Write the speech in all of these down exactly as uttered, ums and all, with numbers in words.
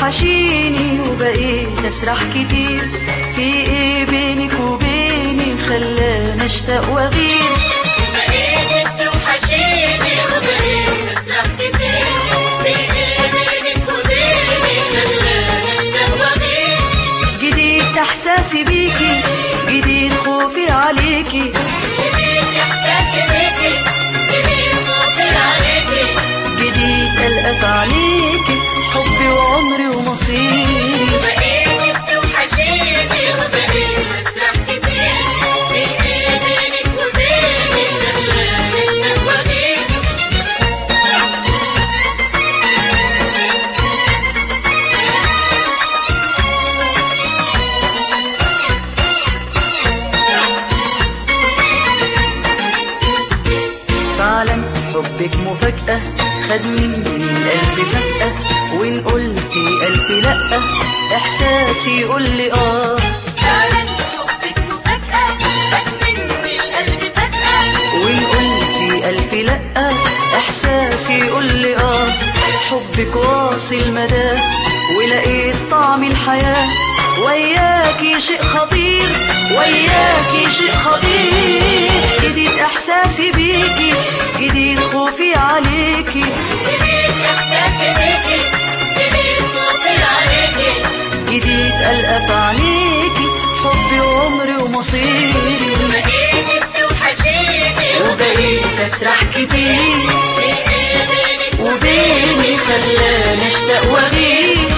بتوحشيني وبقيت اسرح كتير. في ايه بينك وبيني خلاني اشتاق واغير؟ بقيت بتوحشيني وبقيت اسرح كتير. في ايه بينك وبيني خلاني اشتاق واغير؟ جديد احساسي بيكي، جديد خوفي عليكي، جديد احساسي بيكي، جديد خوفي عليكي، جديد القى عليكي حبي وعمري ومصيري. بقيت بتوحشيني وبقيت اسرح كتير. في ايه بينك وبيني خلاني اشتاق واغير؟ فعلا حبك مفاجأة خد مني القلب فجأة، وإن قلتي ألف لأ إحساسي يقولي آه. فعلا حبك مفاجأة خد مني القلب فجأة، وإن قلتي ألف لأ إحساسي يقولي آه. حبك واصل مدى ولقيت طعم الحياة، وياكي شيء خطير، وياكي شيء خطير. جديد إحساسي بيكي، جديد خوفي عليكي، جديد احساسي بيكي، جديد خوفي عليكي، جديد ألقى في عينيكي حبي وعمري ومصيري. بقيت بتوحشيني وبقيت أسرح كتير، في ايه بينك وبيني خلاني أشتاق وأغير.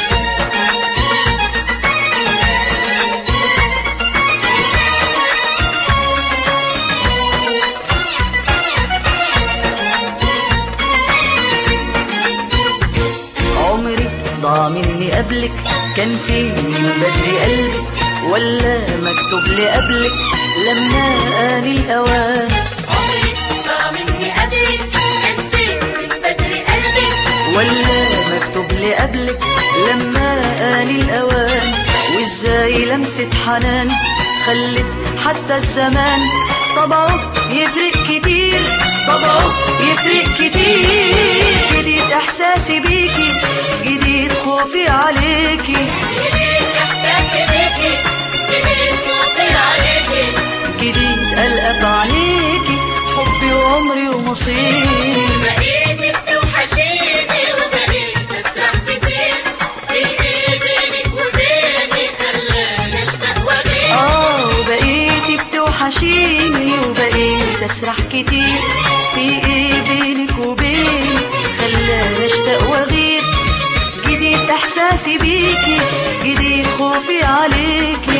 عمري ضاع مني قبلك، كان فين من بدري قلبك، ولا مكتوب لي قبلك لما آن الأوان؟ عمري ضاع مني قبلك، كان فين من بدري قلبك، ولا مكتوب لي قبلك لما آن الأوان؟ وإزاي لمسة حنان خلت حتى الزمان طبعه يفرق كتير، طبعه يفرق كتير. جديد إحساسي بيكي، جديد خوفي عليكي، جديد احساسي بيكي، جديد خوفي عليكي، جديد ألقى في عينيكي حبي وعمري ومصيري. بقيت بتوحشيني وبقيت اسرح كتير. في ايه بينك وبيني خلاني اشتاق واغير؟ آه وبقيتي بتوحشيني وبقيت أسرح كتير. في إيه بينك وبيني خلاني أشتاق وأغير؟ جديد إحساسي بيكي، جديد خوفي عليكي،